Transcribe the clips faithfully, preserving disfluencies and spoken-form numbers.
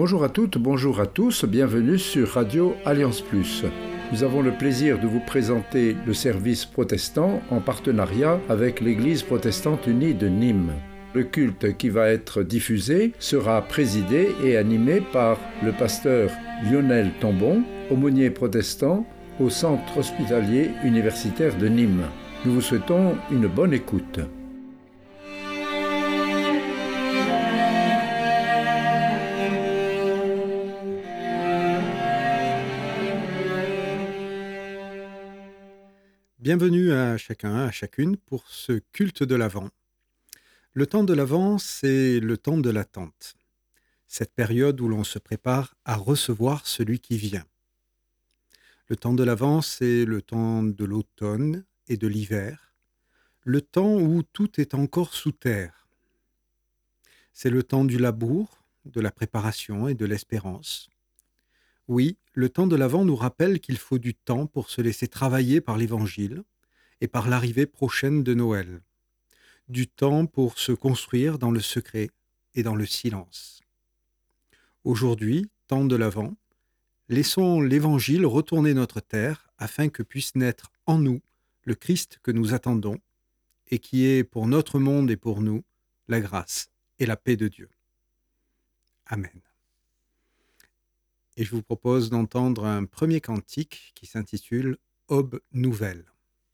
Bonjour à toutes, bonjour à tous, bienvenue sur Radio Alliance Plus. Nous avons le plaisir de vous présenter le service protestant en partenariat avec l'Église protestante unie de Nîmes. Le culte qui va être diffusé sera présidé et animé par le pasteur Lionel Tambon, aumônier protestant au Centre hospitalier universitaire de Nîmes. Nous vous souhaitons une bonne écoute. Bienvenue à chacun, à chacune pour ce culte de l'Avent. Le temps de l'Avent, c'est le temps de l'attente. Cette période où l'on se prépare à recevoir celui qui vient. Le temps de l'Avent, c'est le temps de l'automne et de l'hiver, le temps où tout est encore sous terre. C'est le temps du labour, de la préparation et de l'espérance. Oui, le temps de l'Avent nous rappelle qu'il faut du temps pour se laisser travailler par l'Évangile et par l'arrivée prochaine de Noël. Du temps pour se construire dans le secret et dans le silence. Aujourd'hui, temps de l'Avent, laissons l'Évangile retourner notre terre afin que puisse naître en nous le Christ que nous attendons et qui est pour notre monde et pour nous la grâce et la paix de Dieu. Amen. Et je vous propose d'entendre un premier cantique qui s'intitule « Aube nouvelle ».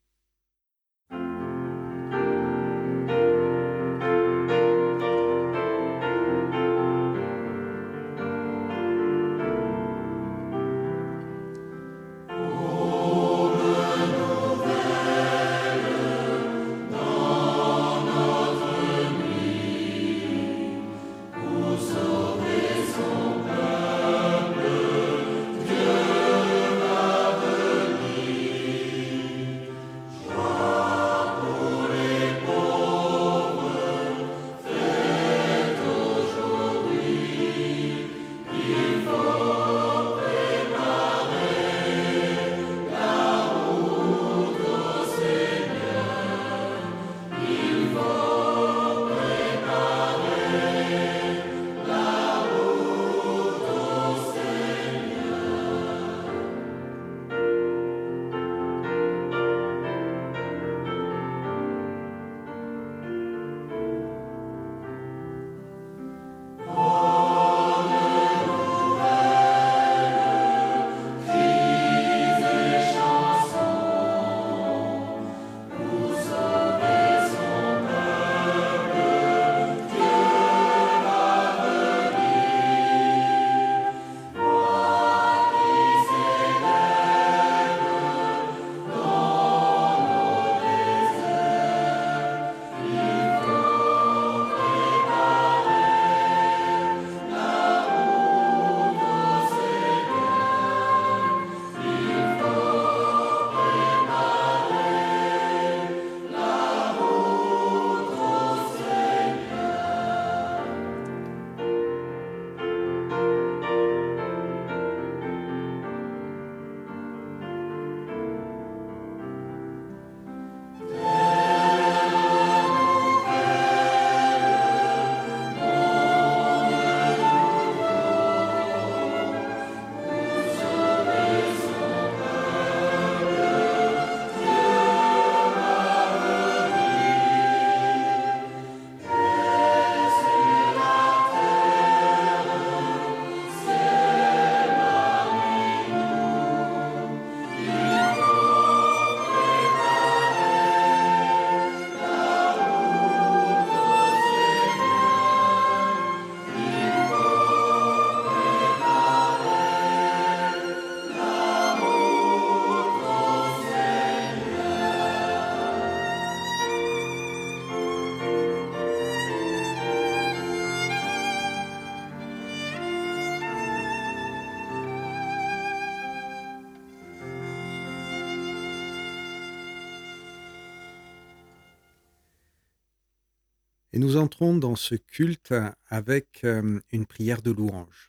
Et nous entrons dans ce culte avec une prière de louange.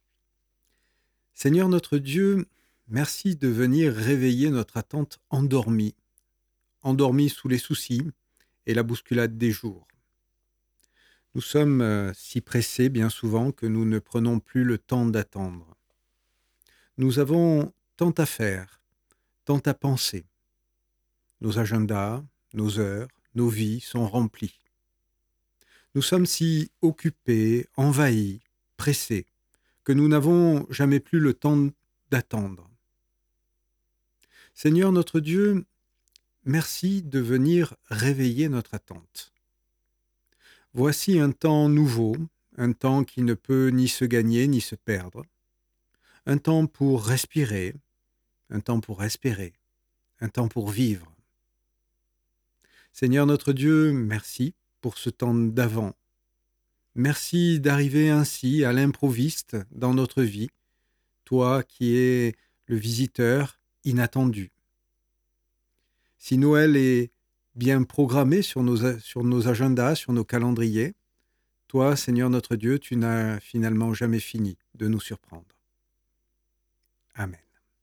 Seigneur notre Dieu, merci de venir réveiller notre attente endormie, endormie sous les soucis et la bousculade des jours. Nous sommes euh, si pressés bien souvent que nous ne prenons plus le temps d'attendre. Nous avons tant à faire, tant à penser. Nos agendas, nos heures, nos vies sont remplies. Nous sommes si occupés, envahis, pressés, que nous n'avons jamais plus le temps d'attendre. Seigneur notre Dieu, merci de venir réveiller notre attente. Voici un temps nouveau, un temps qui ne peut ni se gagner ni se perdre, un temps pour respirer, un temps pour espérer, un temps pour vivre. Seigneur notre Dieu, merci pour ce temps d'avant. Merci d'arriver ainsi à l'improviste dans notre vie, toi qui es le visiteur inattendu. Si Noël est bien programmé sur nos, sur nos agendas, sur nos calendriers, toi, Seigneur notre Dieu, tu n'as finalement jamais fini de nous surprendre. Amen.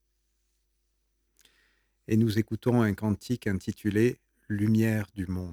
Et nous écoutons un cantique intitulé « Lumière du monde ».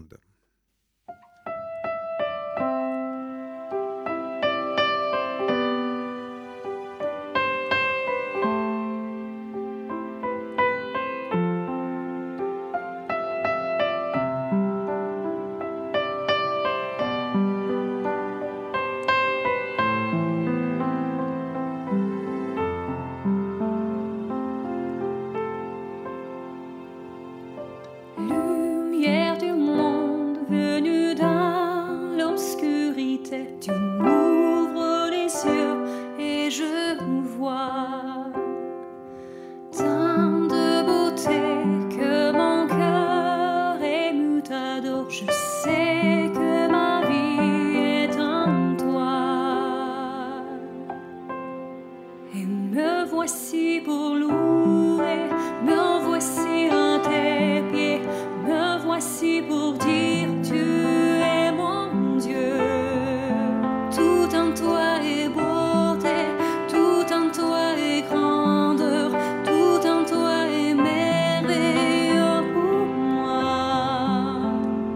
Lumière du monde venue dans l'obscurité, tu m'ouvres les yeux et je vois tant de beauté que mon cœur ému t'adore. Je sais que ma vie est en toi et me voici pour louer, me voici à tes pieds. Me voici pour dire tu es mon Dieu. Tout en toi est beauté, tout en toi est grandeur, tout en toi est merveilleux pour moi.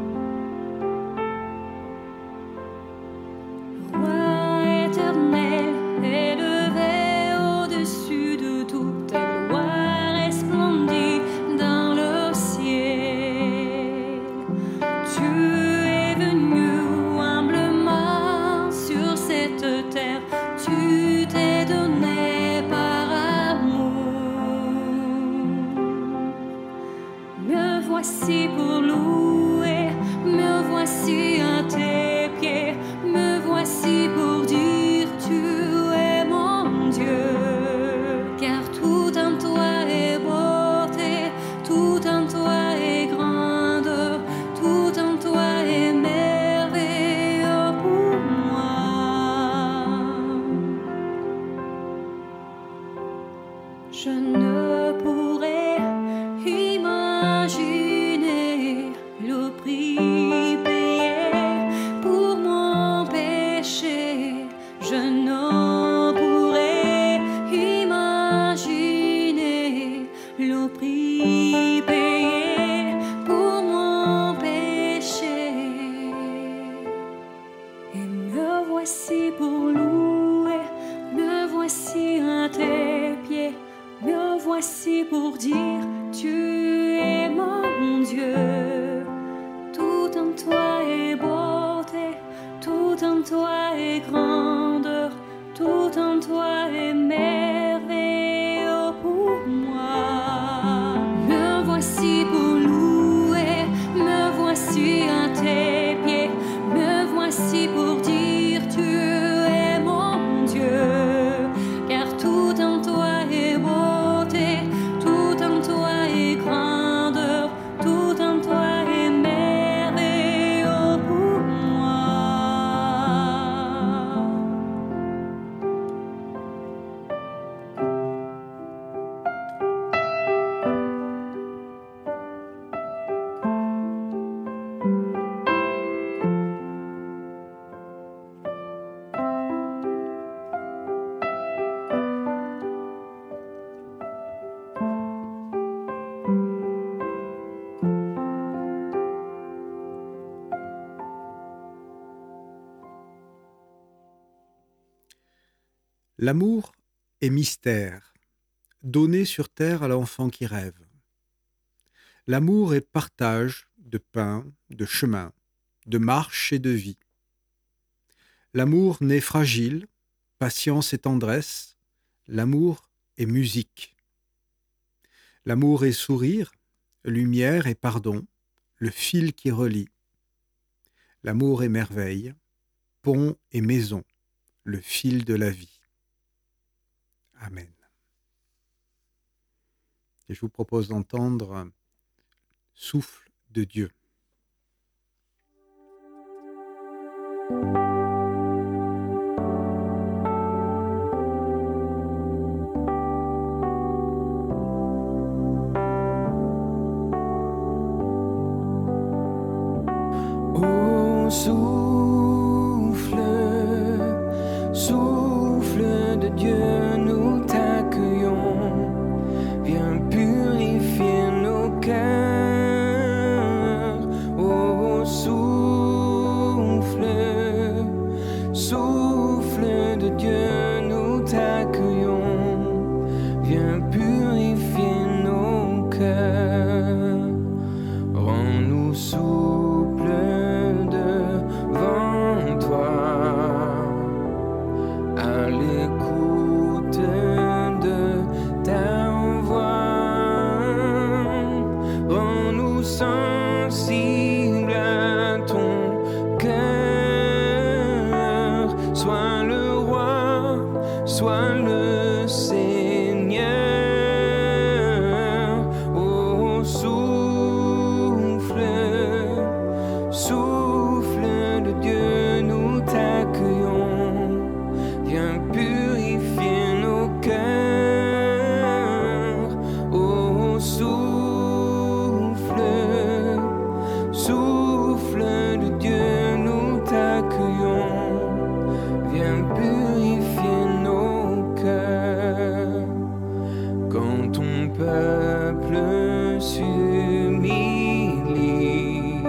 Roi éternel, élevé au-dessus de tout, ta gloire resplendit dans le ciel. Tu es venu humblement sur cette terre, tu t'es donné par amour. Me voici pour louer, me voici à tes pieds, me voici pour dire tu es mon Dieu. Car tout en toi est beauté, tout en toi est grandeur, tout en toi est merveilleux pour moi. Je ne pourrais imaginer le prix payé pour mon péché. Je ne pourrais imaginer le prix payé pour mon péché. Et me voici pour louer, me voici à tes pieds, me voici pour dire tu es mon Dieu. Tout en toi est beauté, tout en toi est grandeur, tout en toi est merveilleux pour moi. Me voici pour louer, me voici à tes pieds, me voici pour dire tu es mon Dieu. Car tout en toi est beauté, tout en toi est grandeur, tout en toi est merveilleux pour moi. L'amour est mystère, donné sur terre à l'enfant qui rêve. L'amour est partage de pain, de chemin, de marche et de vie. L'amour naît fragile, patience et tendresse. L'amour est musique. L'amour est sourire, lumière et pardon, le fil qui relie. L'amour est merveille, pont et maison, le fil de la vie. Amen. Et je vous propose d'entendre Souffle de Dieu. Ô souffle, souffle de Dieu, nous t'accueillons, viens purifier nos cœurs. Ô souffle, souffle de Dieu, nous t'accueillons, viens purifier nos cœurs. Rends-nous souples devant toi, à l'écoute de ta voix. Rends-nous sensibles à ton cœur. Sois le roi, sois le Seigneur. Ô souffle, souffle de Dieu, nous t'accueillons, viens purifier nos cœurs. Ô souffle, souffle de Dieu, nous t'accueillons, viens purifier nos cœurs. Quand ton peuple s'humilie,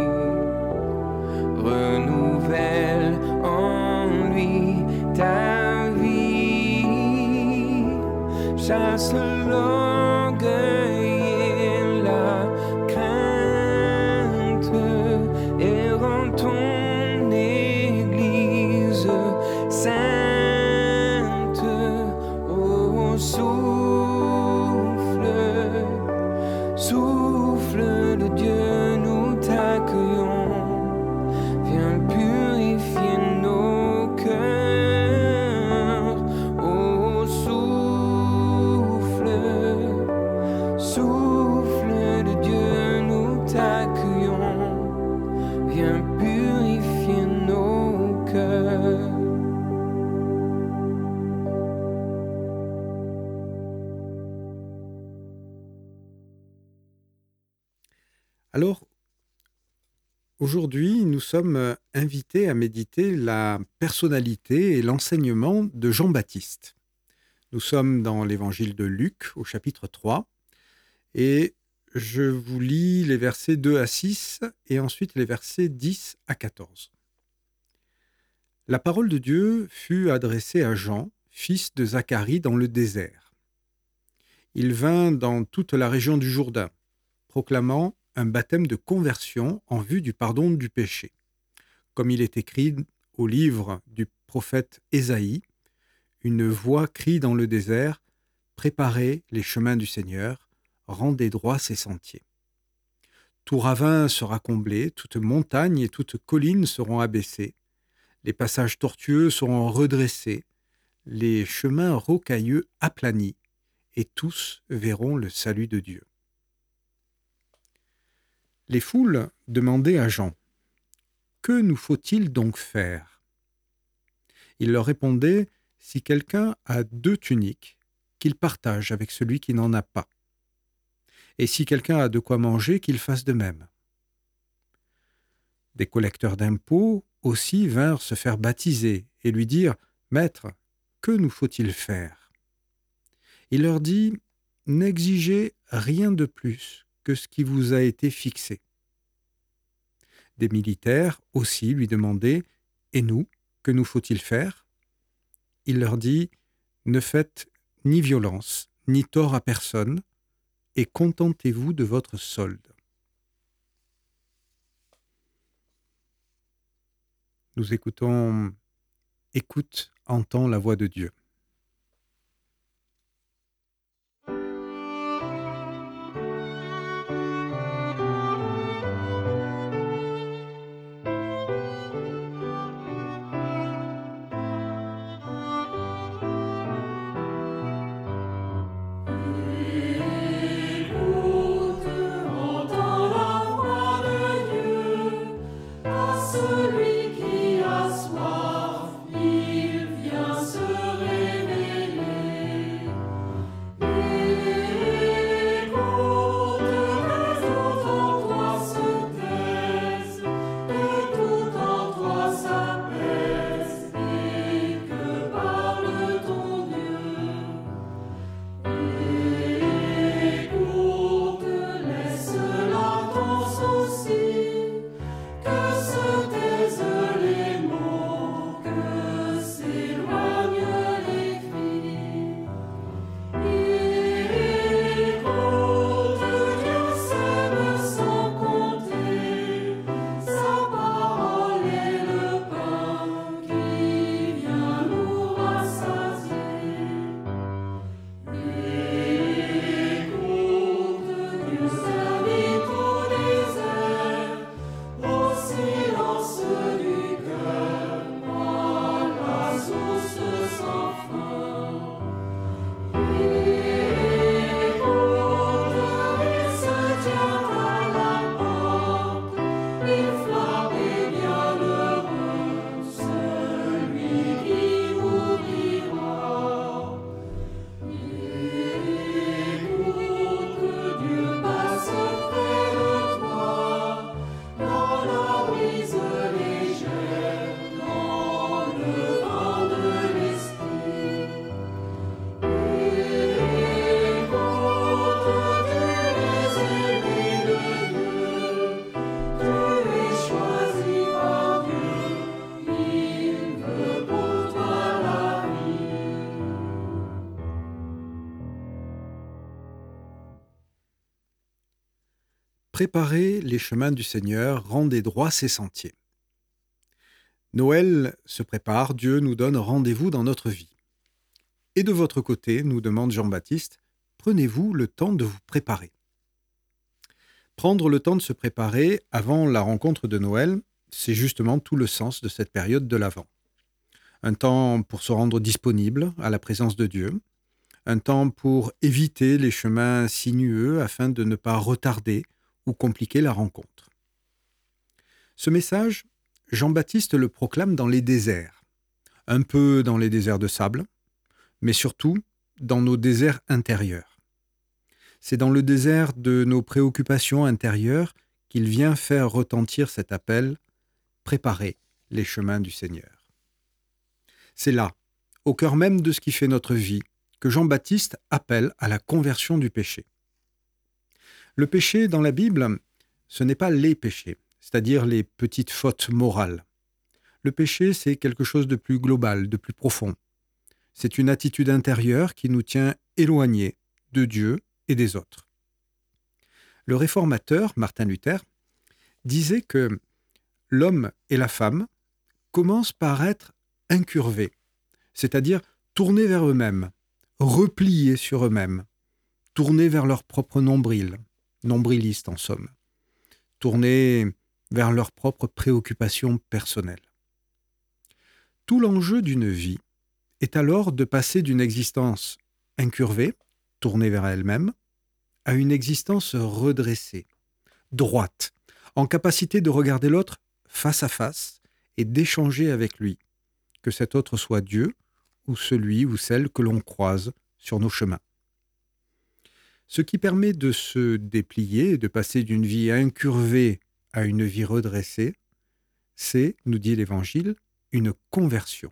renouvelle en lui ta vie, chasse l'orgueil et la crainte, et rend ton Église sainte. Ô souffle, souffle de Dieu, nous t'accueillons, viens purifier nos cœurs. Ô souffle, souffle de Dieu, nous t'accueillons, viens purifier nos cœurs. Alors, aujourd'hui, nous sommes invités à méditer la personnalité et l'enseignement de Jean-Baptiste. Nous sommes dans l'évangile de Luc, au chapitre trois, et je vous lis les versets deux à six et ensuite les versets dix à quatorze. La parole de Dieu fut adressée à Jean, fils de Zacharie, dans le désert. Il vint dans toute la région du Jourdain, proclamant un baptême de conversion en vue du pardon du péché. Comme il est écrit au livre du prophète Ésaïe, une voix crie dans le désert, « Préparez les chemins du Seigneur, rendez droits ses sentiers. » Tout ravin sera comblé, toute montagne et toute colline seront abaissées, les passages tortueux seront redressés, les chemins rocailleux aplanis, et tous verront le salut de Dieu. Les foules demandaient à Jean, « Que nous faut-il donc faire ?» Il leur répondait, « Si quelqu'un a deux tuniques, qu'il partage avec celui qui n'en a pas. Et si quelqu'un a de quoi manger, qu'il fasse de même. » Des collecteurs d'impôts aussi vinrent se faire baptiser et lui dire, « Maître, que nous faut-il faire ?» Il leur dit, « N'exigez rien de plus que ce qui vous a été fixé. » Des militaires aussi lui demandaient, « Et nous, que nous faut-il faire ?» Il leur dit, « Ne faites ni violence, ni tort à personne, et contentez-vous de votre solde. Nous écoutons « Écoute, entends la voix de Dieu ». Celui qui a soif, il vient se Préparez les chemins du Seigneur, rendez droits ses sentiers. Noël se prépare, Dieu nous donne rendez-vous dans notre vie. Et de votre côté, nous demande Jean-Baptiste, prenez-vous le temps de vous préparer. Prendre le temps de se préparer avant la rencontre de Noël, c'est justement tout le sens de cette période de l'Avent. Un temps pour se rendre disponible à la présence de Dieu, un temps pour éviter les chemins sinueux afin de ne pas retarder ou compliquer la rencontre. Ce message, Jean-Baptiste le proclame dans les déserts, un peu dans les déserts de sable, mais surtout dans nos déserts intérieurs. C'est dans le désert de nos préoccupations intérieures qu'il vient faire retentir cet appel « Préparez les chemins du Seigneur ». C'est là, au cœur même de ce qui fait notre vie, que Jean-Baptiste appelle à la conversion du péché. Le péché dans la Bible, ce n'est pas les péchés, c'est-à-dire les petites fautes morales. Le péché, c'est quelque chose de plus global, de plus profond. C'est une attitude intérieure qui nous tient éloignés de Dieu et des autres. Le réformateur, Martin Luther, disait que l'homme et la femme commencent par être incurvés, c'est-à-dire tournés vers eux-mêmes, repliés sur eux-mêmes, tournés vers leur propre nombril, nombrilistes en somme, tournés vers leurs propres préoccupations personnelles. Tout l'enjeu d'une vie est alors de passer d'une existence incurvée, tournée vers elle-même, à une existence redressée, droite, en capacité de regarder l'autre face à face et d'échanger avec lui, que cet autre soit Dieu ou celui ou celle que l'on croise sur nos chemins. Ce qui permet de se déplier et de passer d'une vie incurvée à une vie redressée, c'est, nous dit l'Évangile, une conversion.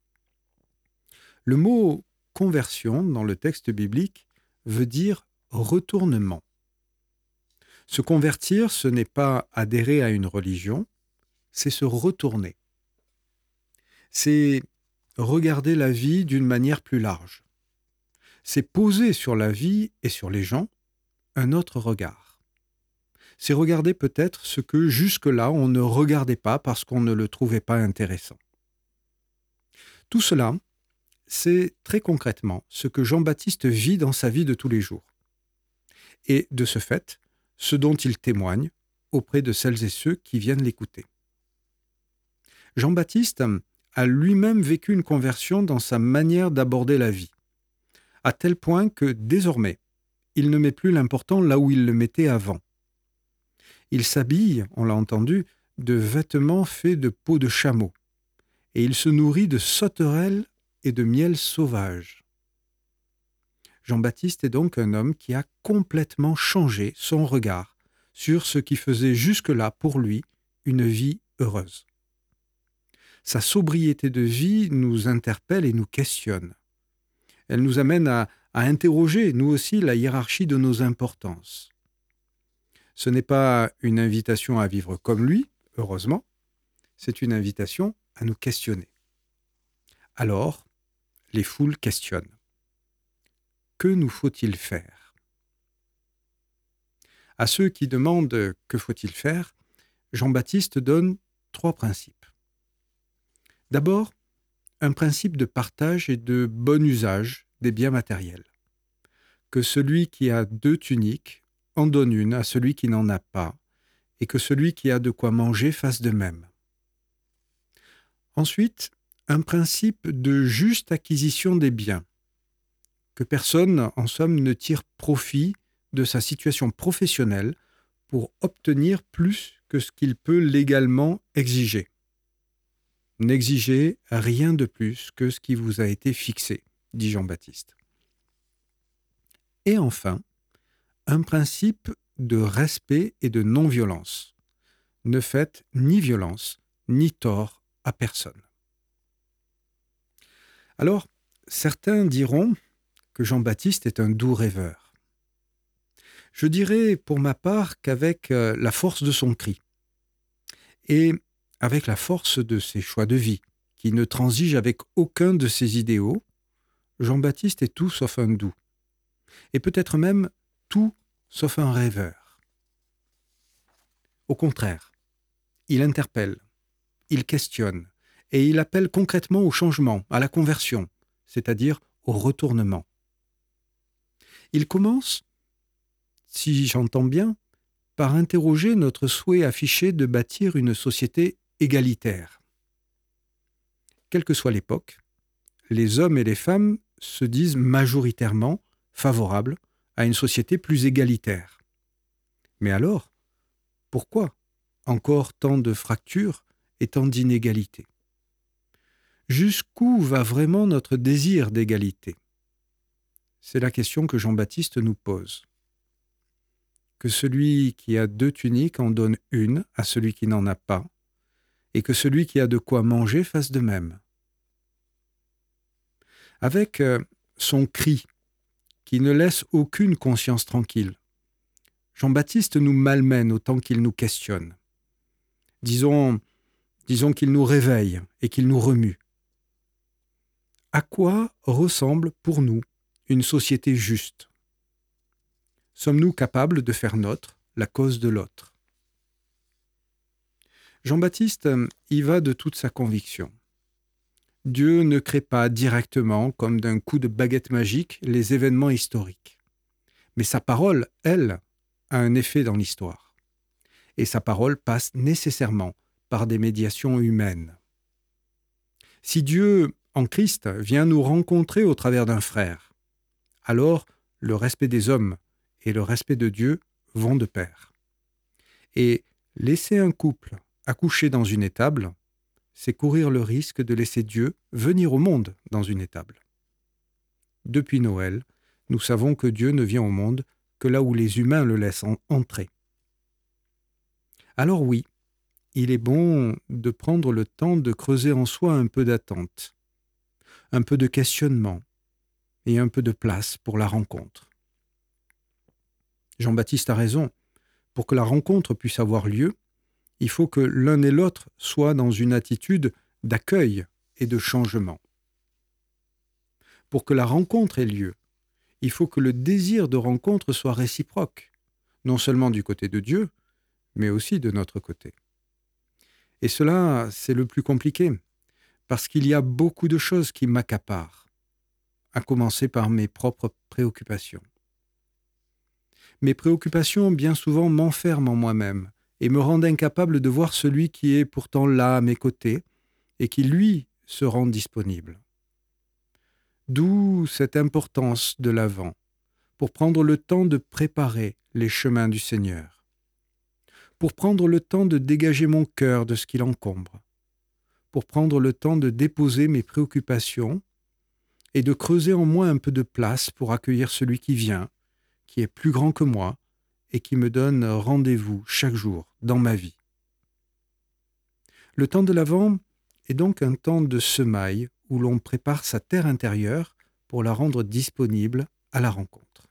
Le mot « conversion » dans le texte biblique veut dire « retournement ». Se convertir, ce n'est pas adhérer à une religion, c'est se retourner. C'est regarder la vie d'une manière plus large. c'est poser sur la vie et sur les gens un autre regard. C'est regarder peut-être ce que jusque-là on ne regardait pas parce qu'on ne le trouvait pas intéressant. Tout cela, c'est très concrètement ce que Jean-Baptiste vit dans sa vie de tous les jours. Et de ce fait, ce dont il témoigne auprès de celles et ceux qui viennent l'écouter. Jean-Baptiste a lui-même vécu une conversion dans sa manière d'aborder la vie, à tel point que désormais, il ne met plus l'important là où il le mettait avant. Il s'habille, on l'a entendu, de vêtements faits de peau de chameau, et il se nourrit de sauterelles et de miel sauvage. Jean-Baptiste est donc un homme qui a complètement changé son regard sur ce qui faisait jusque-là pour lui une vie heureuse. Sa sobriété de vie nous interpelle et nous questionne. Elle nous amène à, à interroger, nous aussi, la hiérarchie de nos importances. Ce n'est pas une invitation à vivre comme lui, heureusement, c'est une invitation à nous questionner. Alors, les foules questionnent. Que nous faut-il faire ? À ceux qui demandent « que faut-il faire ?», Jean-Baptiste donne trois principes. D'abord, un principe de partage et de bon usage des biens matériels. Que celui qui a deux tuniques en donne une à celui qui n'en a pas, et que celui qui a de quoi manger fasse de même. Ensuite, un principe de juste acquisition des biens. Que personne, en somme, ne tire profit de sa situation professionnelle pour obtenir plus que ce qu'il peut légalement exiger. N'exigez rien de plus que ce qui vous a été fixé, dit Jean-Baptiste. Et enfin, un principe de respect et de non-violence. Ne faites ni violence, ni tort à personne. Alors, certains diront que Jean-Baptiste est un doux rêveur. Je dirais pour ma part qu'avec la force de son cri et avec la force de ses choix de vie, qui ne transigent avec aucun de ses idéaux, Jean-Baptiste est tout sauf un doux, et peut-être même tout sauf un rêveur. Au contraire, il interpelle, il questionne, et il appelle concrètement au changement, à la conversion, c'est-à-dire au retournement. Il commence, si j'entends bien, par interroger notre souhait affiché de bâtir une société égalitaire. Quelle que soit l'époque, les hommes et les femmes se disent majoritairement favorables à une société plus égalitaire. Mais alors, pourquoi encore tant de fractures et tant d'inégalités ? Jusqu'où va vraiment notre désir d'égalité ? C'est la question que Jean-Baptiste nous pose. Que celui qui a deux tuniques en donne une à celui qui n'en a pas, et que celui qui a de quoi manger fasse de même. Avec euh, son cri, qui ne laisse aucune conscience tranquille, Jean-Baptiste nous malmène autant qu'il nous questionne. Disons, disons qu'il nous réveille et qu'il nous remue. À quoi ressemble pour nous une société juste ? Sommes-nous capables de faire nôtre la cause de l'autre ? Jean-Baptiste y va de toute sa conviction. Dieu ne crée pas directement, comme d'un coup de baguette magique, les événements historiques. Mais sa parole, elle, a un effet dans l'histoire. Et sa parole passe nécessairement par des médiations humaines. Si Dieu, en Christ, vient nous rencontrer au travers d'un frère, alors le respect des hommes et le respect de Dieu vont de pair. Et laisser un couple accoucher dans une étable, c'est courir le risque de laisser Dieu venir au monde dans une étable. Depuis Noël, nous savons que Dieu ne vient au monde que là où les humains le laissent entrer. Alors oui, il est bon de prendre le temps de creuser en soi un peu d'attente, un peu de questionnement et un peu de place pour la rencontre. Jean-Baptiste a raison. Pour que la rencontre puisse avoir lieu, il faut que l'un et l'autre soient dans une attitude d'accueil et de changement. Pour que la rencontre ait lieu, il faut que le désir de rencontre soit réciproque, non seulement du côté de Dieu, mais aussi de notre côté. Et cela, c'est le plus compliqué, parce qu'il y a beaucoup de choses qui m'accaparent, à commencer par mes propres préoccupations. Mes préoccupations, bien souvent, m'enferment en moi-même et me rendent incapable de voir celui qui est pourtant là à mes côtés et qui, lui, se rend disponible. D'où cette importance de l'Avent, pour prendre le temps de préparer les chemins du Seigneur, pour prendre le temps de dégager mon cœur de ce qui l'encombre, pour prendre le temps de déposer mes préoccupations et de creuser en moi un peu de place pour accueillir celui qui vient, qui est plus grand que moi et qui me donne rendez-vous chaque jour dans ma vie. Le temps de l'Avent est donc un temps de semaille où l'on prépare sa terre intérieure pour la rendre disponible à la rencontre.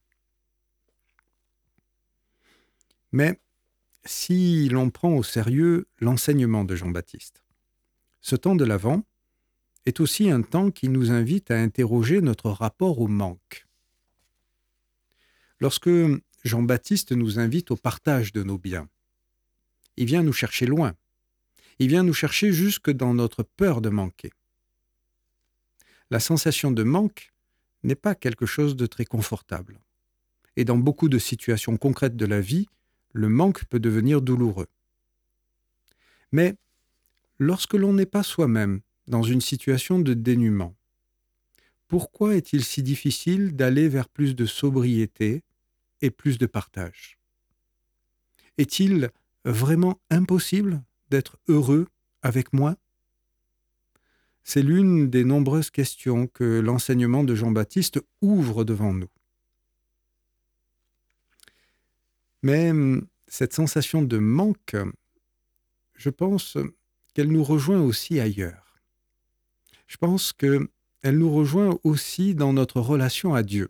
Mais si l'on prend au sérieux l'enseignement de Jean-Baptiste, ce temps de l'Avent est aussi un temps qui nous invite à interroger notre rapport au manque. Lorsque Jean-Baptiste nous invite au partage de nos biens, il vient nous chercher loin. Il vient nous chercher jusque dans notre peur de manquer. La sensation de manque n'est pas quelque chose de très confortable. Et dans beaucoup de situations concrètes de la vie, le manque peut devenir douloureux. Mais lorsque l'on n'est pas soi-même dans une situation de dénuement, pourquoi est-il si difficile d'aller vers plus de sobriété et plus de partage? Est-il vraiment impossible d'être heureux avec moi? C'est l'une des nombreuses questions que l'enseignement de Jean-Baptiste ouvre devant nous. Mais cette sensation de manque, je pense qu'elle nous rejoint aussi ailleurs. Je pense qu'elle nous rejoint aussi dans notre relation à Dieu.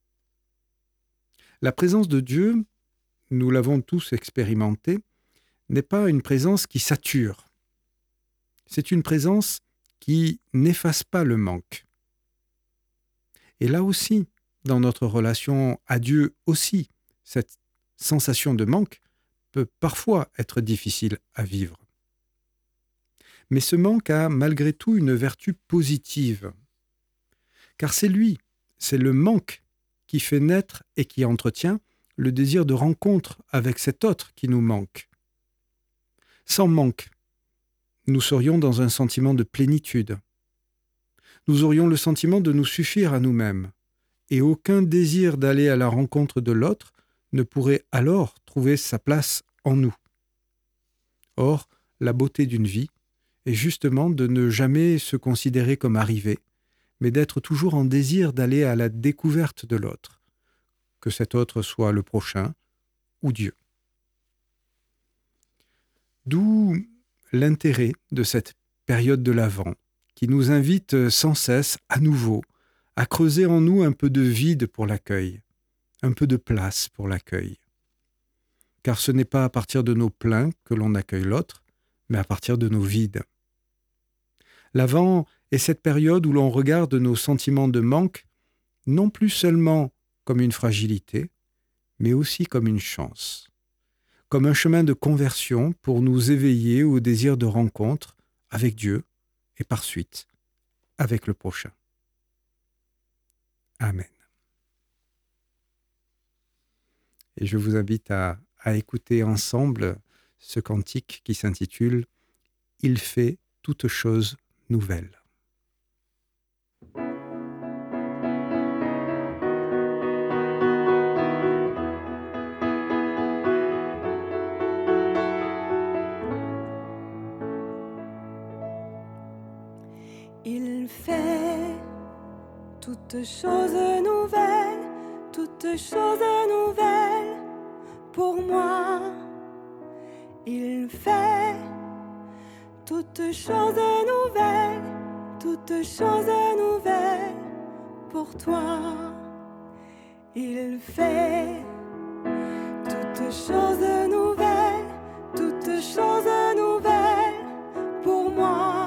La présence de Dieu, nous l'avons tous expérimenté, n'est pas une présence qui sature. C'est une présence qui n'efface pas le manque. Et là aussi, dans notre relation à Dieu aussi, cette sensation de manque peut parfois être difficile à vivre. Mais ce manque a malgré tout une vertu positive. Car c'est lui, c'est le manque qui fait naître et qui entretient le désir de rencontre avec cet autre qui nous manque. Sans manque, nous serions dans un sentiment de plénitude. Nous aurions le sentiment de nous suffire à nous-mêmes, et aucun désir d'aller à la rencontre de l'autre ne pourrait alors trouver sa place en nous. Or, la beauté d'une vie est justement de ne jamais se considérer comme arrivé, mais d'être toujours en désir d'aller à la découverte de l'autre, que cet autre soit le prochain ou Dieu. D'où l'intérêt de cette période de l'Avent, qui nous invite sans cesse, à nouveau, à creuser en nous un peu de vide pour l'accueil, un peu de place pour l'accueil. Car ce n'est pas à partir de nos pleins que l'on accueille l'autre, mais à partir de nos vides. L'Avent est cette période où l'on regarde nos sentiments de manque, non plus seulement comme une fragilité, mais aussi comme une chance, comme un chemin de conversion pour nous éveiller au désir de rencontre avec Dieu et par suite avec le prochain. Amen. Et je vous invite à, à écouter ensemble ce cantique qui s'intitule « Il fait toutes choses nouvelles ». Il fait toutes choses nouvelles, toutes choses nouvelles pour moi. Il fait toutes choses nouvelles, toutes choses nouvelles pour toi. Il fait toutes choses nouvelles, toutes choses nouvelles pour moi.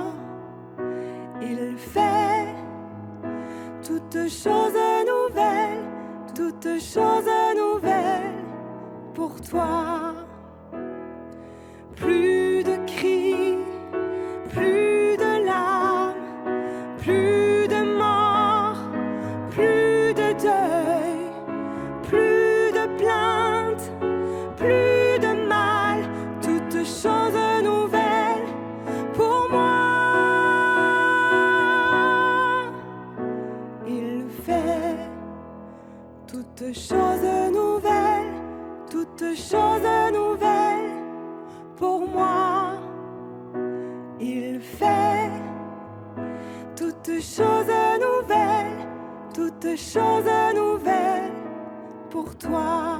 Il fait toutes choses nouvelles, toutes choses nouvelles pour toi. Plus de cris, plus de larmes, plus de mort, plus de deuil, plus de plaintes, plus de mal, toutes choses nouvelles pour moi. Il fait toutes choses nouvelles, toutes choses nouvelles pour moi. Il fait toutes choses nouvelles, toutes choses nouvelles pour toi.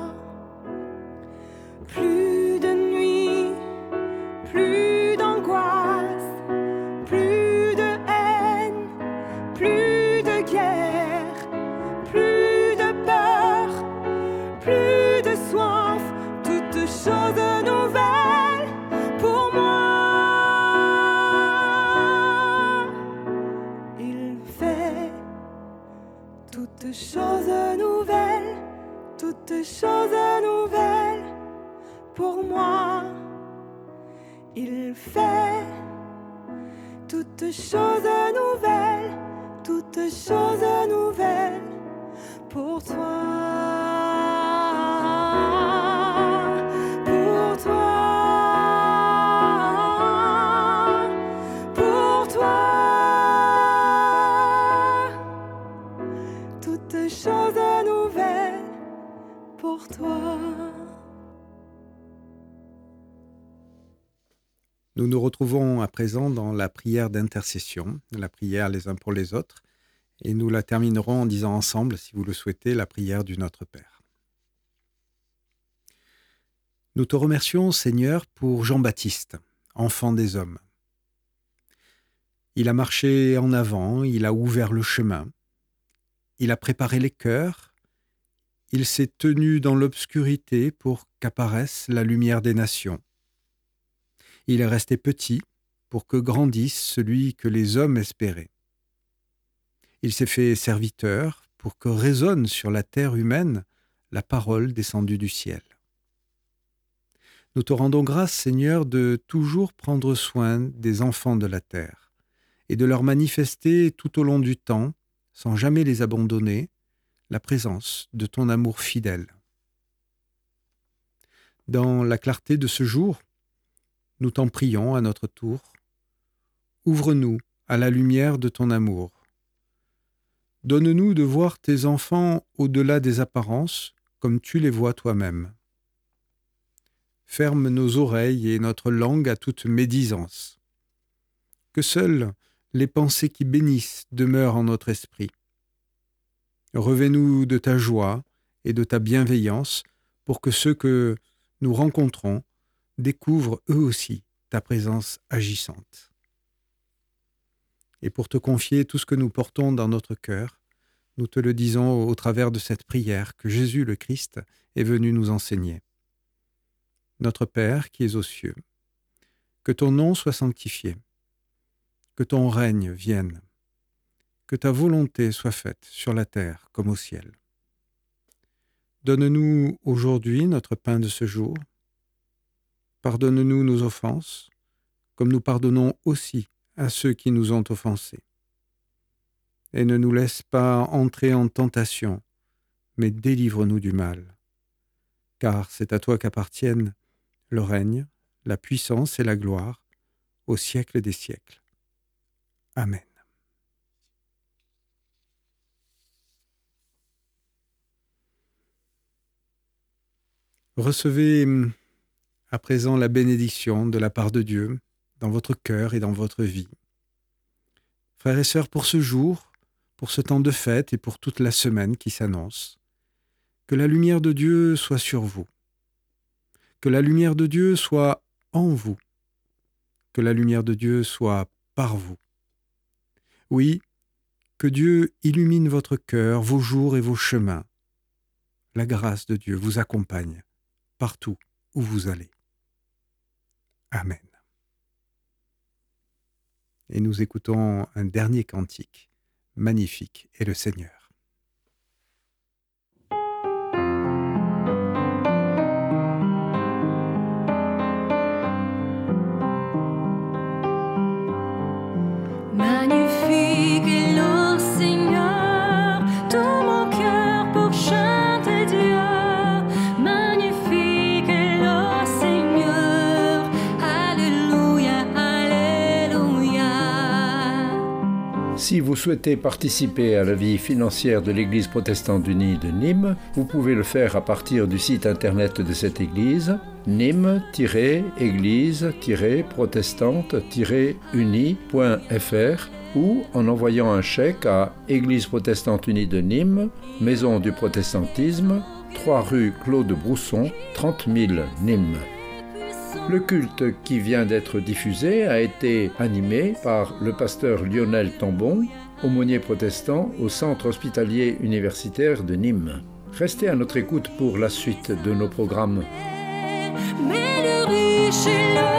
Plus de nuit, plus d'angoisse, plus de haine, plus de guerre, plus de peur, plus de soif, toutes choses nouvelles pour moi. Il fait toutes choses nouvelles, toutes choses nouvelles pour moi. Il fait toutes choses nouvelles, toutes choses nouvelles pour toi. Pour toi. Pour toi. Toutes choses nouvelles pour toi. Nous nous retrouvons à présent dans la prière d'intercession, la prière les uns pour les autres, et nous la terminerons en disant ensemble, si vous le souhaitez, la prière du Notre Père. Nous te remercions, Seigneur, pour Jean-Baptiste, enfant des hommes. Il a marché en avant, il a ouvert le chemin, il a préparé les cœurs, il s'est tenu dans l'obscurité pour qu'apparaisse la lumière des nations. Il est resté petit pour que grandisse celui que les hommes espéraient. Il s'est fait serviteur pour que résonne sur la terre humaine la parole descendue du ciel. Nous te rendons grâce, Seigneur, de toujours prendre soin des enfants de la terre et de leur manifester tout au long du temps, sans jamais les abandonner, la présence de ton amour fidèle. Dans la clarté de ce jour, nous t'en prions à notre tour. Ouvre-nous à la lumière de ton amour. Donne-nous de voir tes enfants au-delà des apparences, comme tu les vois toi-même. Ferme nos oreilles et notre langue à toute médisance. Que seules les pensées qui bénissent demeurent en notre esprit. Revêt-nous de ta joie et de ta bienveillance pour que ceux que nous rencontrons découvrent eux aussi ta présence agissante. Et pour te confier tout ce que nous portons dans notre cœur, nous te le disons au travers de cette prière que Jésus le Christ est venu nous enseigner. Notre Père qui es aux cieux, que ton nom soit sanctifié, que ton règne vienne, que ta volonté soit faite sur la terre comme au ciel. Donne-nous aujourd'hui notre pain de ce jour. Pardonne-nous nos offenses, comme nous pardonnons aussi à ceux qui nous ont offensés. Et ne nous laisse pas entrer en tentation, mais délivre-nous du mal. Car c'est à toi qu'appartiennent le règne, la puissance et la gloire, au siècle des siècles. Amen. Recevez à présent la bénédiction de la part de Dieu dans votre cœur et dans votre vie. Frères et sœurs, pour ce jour, pour ce temps de fête et pour toute la semaine qui s'annonce, que la lumière de Dieu soit sur vous, que la lumière de Dieu soit en vous, que la lumière de Dieu soit par vous. Oui, que Dieu illumine votre cœur, vos jours et vos chemins. La grâce de Dieu vous accompagne partout où vous allez. Amen. Et nous écoutons un dernier cantique. Magnifique est le Seigneur. Si vous souhaitez participer à la vie financière de l'Église protestante unie de Nîmes, vous pouvez le faire à partir du site internet de cette église, nîmes tiret église tiret protestante tiret unie point f r, ou en envoyant un chèque à Église protestante unie de Nîmes, Maison du protestantisme, trois rue Claude Brousson, trente mille Nîmes. Le culte qui vient d'être diffusé a été animé par le pasteur Lionel Tambon, aumônier protestant au Centre hospitalier universitaire de Nîmes. Restez à notre écoute pour la suite de nos programmes. Mais le riche et le